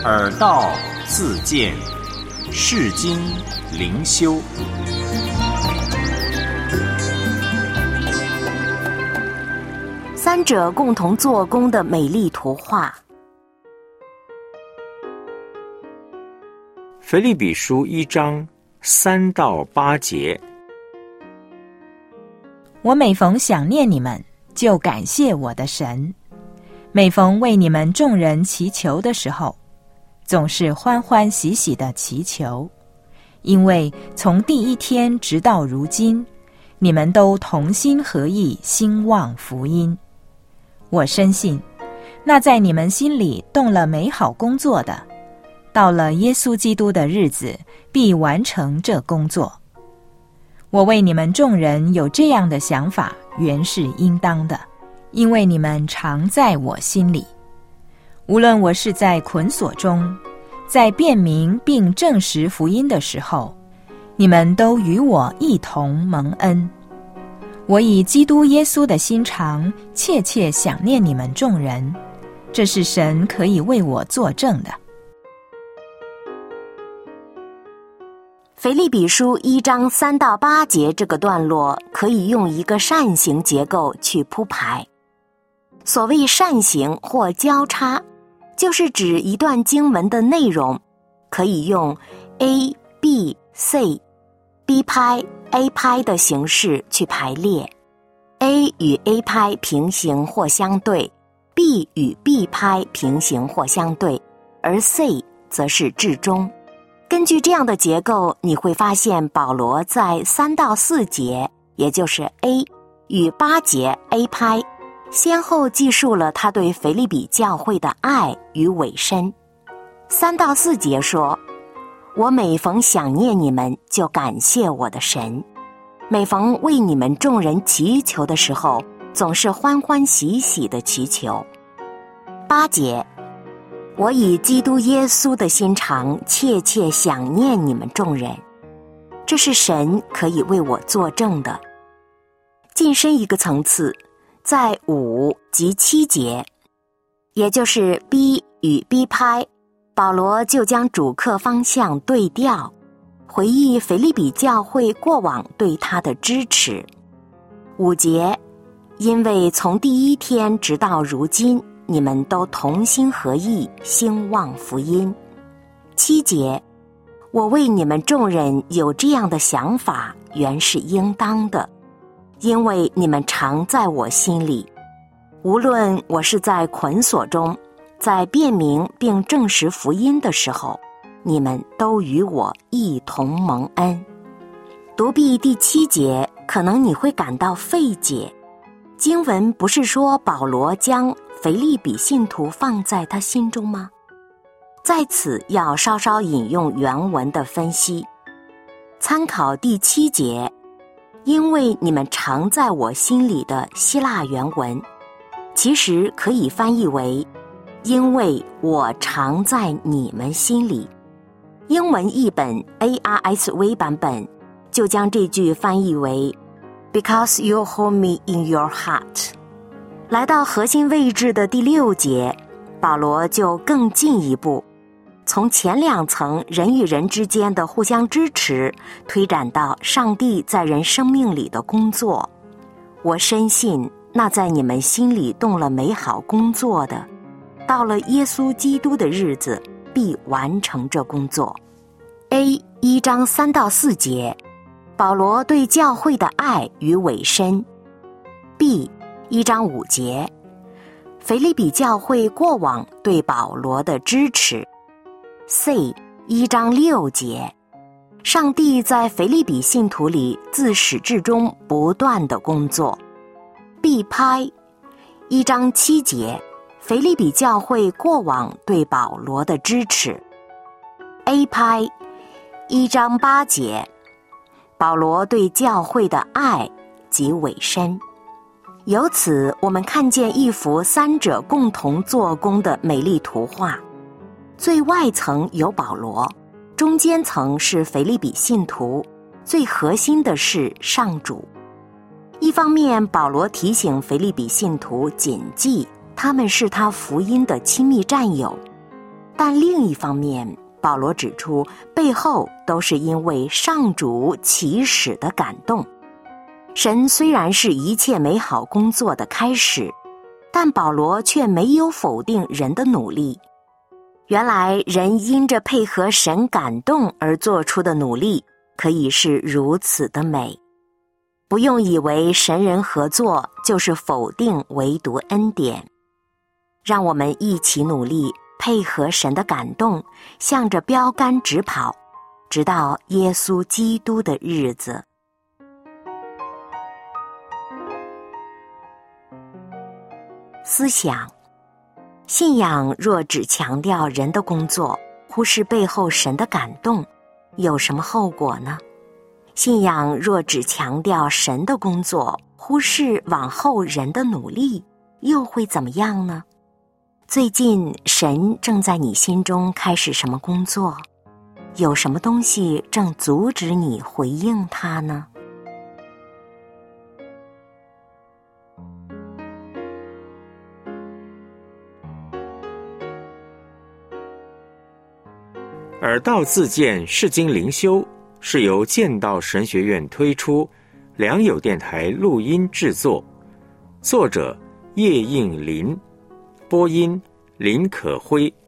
耳道自见，世经灵修。 三者共同做工的美丽图画。 腓立比书1章3到8节。 我每逢想念你们，就感谢我的神；每逢为你们众人祈求的时候，总是欢欢喜喜的祈求，因为从第一天直到如今，你们都同心合意兴旺福音。我深信，那在你们心里动了美好工作的，到了耶稣基督的日子，必完成这工作。我为你们众人有这样的想法，原是应当的，因为你们常在我心里。无论我是在捆锁中，在辨明并证实福音的时候，你们都与我一同蒙恩。我以基督耶稣的心肠，切切想念你们众人，这是神可以为我作证的。 腓立比书1章3到8节这个段落可以用一个扇形结构去铺排。所谓扇形或交叉，就是指一段经文的内容可以用 A、B、C、B 拍、A 拍的形式去排列。 A 与 A 拍平行或相对， B 与 B 拍平行或相对，而 C 则是至中。根据这样的结构，你会发现保罗在3到4节，也就是 A 与8节 A 拍，先后记述了他对腓立比教会的爱与委身。3到4节说，我每逢想念你们，就感谢我的神；每逢为你们众人祈求的时候，总是欢欢喜喜的祈求。8节，我以基督耶稣的心肠，切切想念你们众人，这是神可以为我作证的。晋升一个层次，在5及7节，也就是 B 与 B 拍，保罗就将主课方向对调，回忆腓立比教会过往对他的支持。5节，因为从第一天直到如今，你们都同心合意兴旺福音。7节，我为你们众人有这样的想法，原是应当的，因为你们常在我心里。无论我是在捆锁中，在辨明并证实福音的时候，你们都与我一同蒙恩。读毕第7节，可能你会感到费解。经文不是说保罗将腓立比信徒放在他心中吗？在此要稍稍引用原文的分析。参考第7节，因为你们常在我心里的希腊原文，其实可以翻译为因为我常在你们心里。英文译本 ARSV 版本就将这句翻译为 Because you hold me in your heart。 来到核心位置的第6节，保罗就更进一步，从前2层人与人之间的互相支持，推展到上帝在人生命里的工作。我深信那在你们心里动了美好工作的，到了耶稣基督的日子，必完成这工作。 A1章3到4节，保罗对教会的爱与委身。 B1章5节，腓立比教会过往对保罗的支持。 C1章6节，上帝在腓立比信徒里自始至终不断的工作。 B 拍1章7节，腓立比教会过往对保罗的支持。 A 拍1章8节，保罗对教会的爱及委身。由此我们看见一幅三者共同做工的美丽图画。最外层有保罗，中间层是腓立比信徒，最核心的是上主。一方面，保罗提醒腓立比信徒谨记他们是他福音的亲密战友； 但另一方面，保罗指出，背后都是因为上主起始的感动。神虽然是一切美好工作的开始，但保罗却没有否定人的努力。原来人因着配合神感动而做出的努力，可以是如此的美。不用以为神人合作就是否定唯独恩典。让我们一起努力，配合神的感动，向着标杆直跑，直到耶稣基督的日子。思想：信仰若只强调人的工作，忽视背后神的感动，有什么后果呢？信仰若只强调神的工作，忽视往后人的努力，又会怎么样呢？最近神正在你心中开始什么工作？有什么东西正阻止你回应他呢？ 耳道自荐释经灵修是由剑道神学院推出，良友电台录音制作，作者叶应麟，播音林可辉。